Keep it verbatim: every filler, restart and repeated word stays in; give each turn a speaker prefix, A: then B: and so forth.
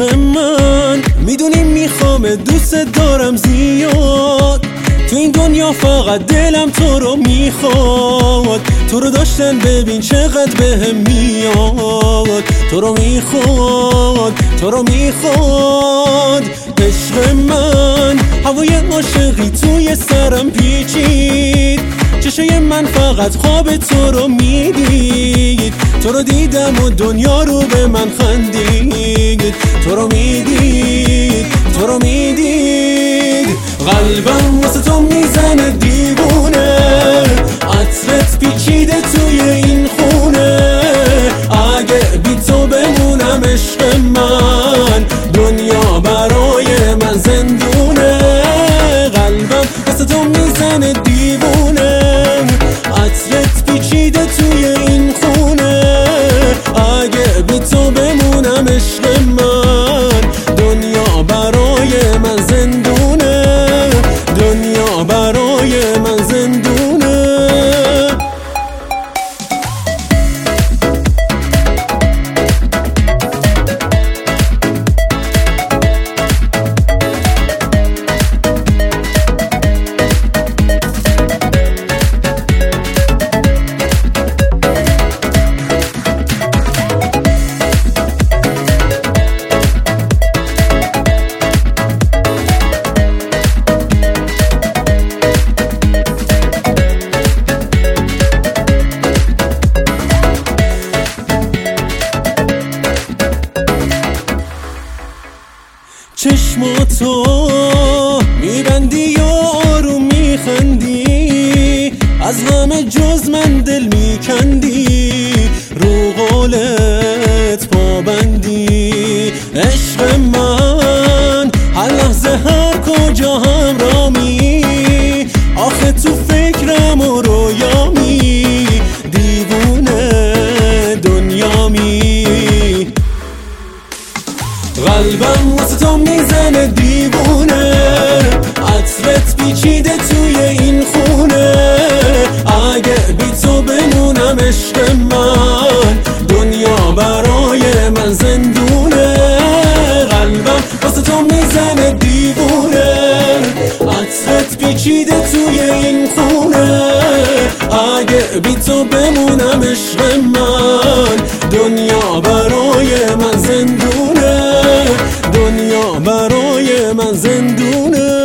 A: عشق من میدونی میخوام دوست دارم زیاد، تو این دنیا فقط دلم تو رو میخواد. تو رو داشتن ببین چقدر بهم میاد، تو رو میخواد تو رو میخواد. عشق من هوای عاشقی توی سرم پیچید، چشای من فقط خواب تو رو میدید. تو رو دیدم و دنیا رو به من خندید، تو رو میدید تو رو میدید. قلبم واسه تو میزنه دیوونه، عطرت پیچیده توی این خونه. اگه بی تو بمونم عشق من، دنیا برای من زندونه. قلبم واسه تو میزنه دیوونه، عطرت پیچیده توی این خونه. اگه بی تو بمونم عشق من، دنیا برای من زندونه، دنیا برای من زندونه. چشماتو میبندی و آروم میخندی، از همه جز من دل میکندی. رو قولت پابندی عشق من، هر لحظه هر کجا همرامی. آخه تو فکرم و رویامی، دیوونه دنیامی. قلبم واسه تو میزنه دیوونه، عطرت پیچیده توی این خونه. اگه بی تو بمونم عشق من، دنیا برای من زندونه. قلبم واسه تو میزنه دیوونه، عطرت پیچیده توی این خونه. اگه بی تو بمونم عشق من، دنیا برای من زندونه، دنیا برای من زندونه.